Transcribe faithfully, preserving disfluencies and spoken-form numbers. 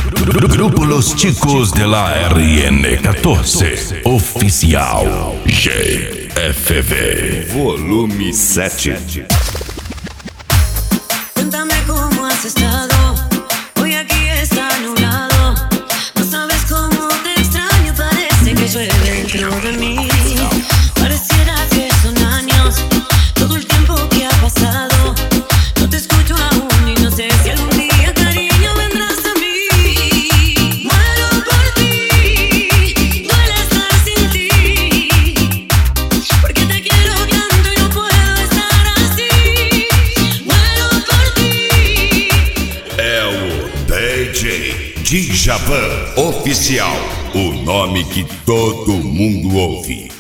Grupo Los Chicos de la R N catorce Oficial G F V Volume sete. Cuéntame cómo has estado. Hoy aquí está nublado. No sabes cómo te extraño. Parece que llueve dentro de mí. Pareciera que son años todo el tiempo que ha pasado. No te escucho aún y no sé si algún día, cariño, vendrás a mí. Muero por ti, duele estar sin ti, porque te quiero tanto y no puedo estar así. Muero por ti. É o D J Djavan Oficial, o nome que todo mundo ouve.